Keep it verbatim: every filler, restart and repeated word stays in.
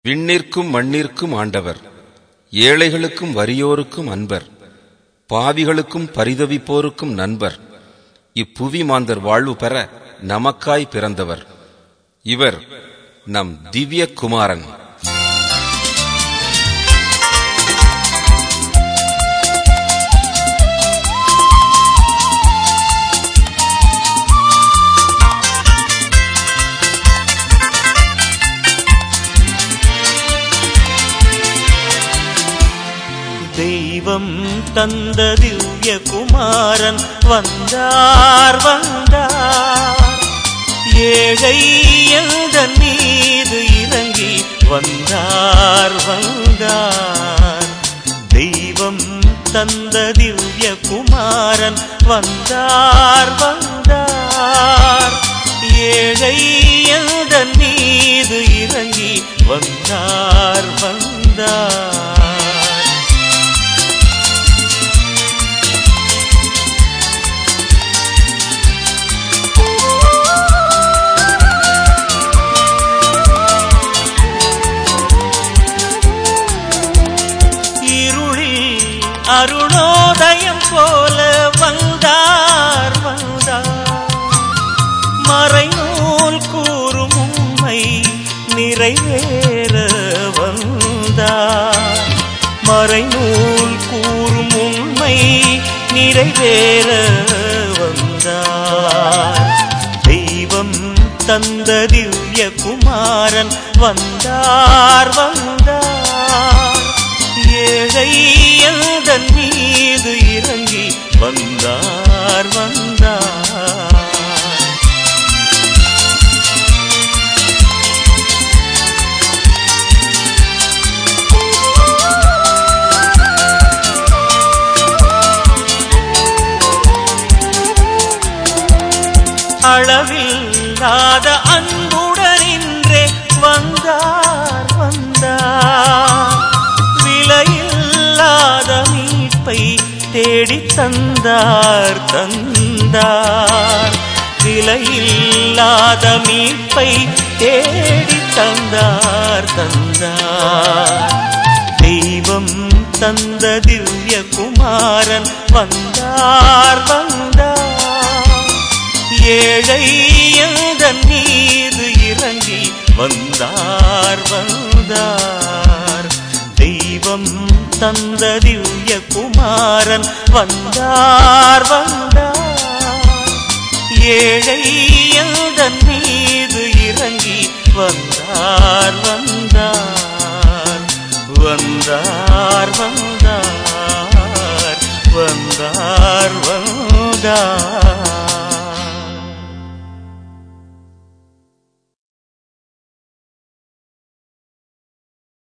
விண்ணிற்கும் மண்ணிற்கும் ஆண்டவர், ஏழைகளுக்கும் வறியோருக்கும் அன்பர், பாவிகளுக்கும் பரிதவிப்போருக்கும் நண்பர், இப்புவி மாந்தர் வாழ்வு பெற நமக்காய் பிறந்தவர். இவர் நம் திவ்ய குமாரன். தெய்வம் தந்த திவ்ய குமாரன் வந்தார் வந்தார், ஏழை எந்தன் மீது இறங்கி வந்தார் வந்தார். தெய்வம் தந்த திவ்ய குமாரன் வந்தார் வந்தார், ஏழை எந்தன் மீது இறங்கி வந்தார் வந்தார். அருணோதயம் போல வந்தார் வந்தார், மறைநூல் கூறும் உண்மை நிறைவேற வந்தார், மறைநூல் கூறும் உண்மை நிறைவேற வந்தார். தெய்வம் தந்த திவ்ய குமாரன் வந்தார் வந்தார், ஏழை எந்தன் மீது இறங்கி வந்தார் வந்தார். அளவில்லாத அன்புடனின்றே வந்தார் வந்தார், விலையில்லாத மீட்பை தேடி தந்தார் தந்தார், விலையில்லாத மீட்பை தேடி தந்தார் தந்தார். தெய்வம் தந்த திவ்ய குமாரன் வந்தார் வந்தார், ஏழை எந்தன் மீது இறங்கி வந்தார் வந்தார். தெய்வம் தந்த திவ்ய குமாரன் வந்தார் வந்தார், ஏழை எந்தன் மீது இறங்கி வந்தார் வந்தார் வந்தார் வந்தார்.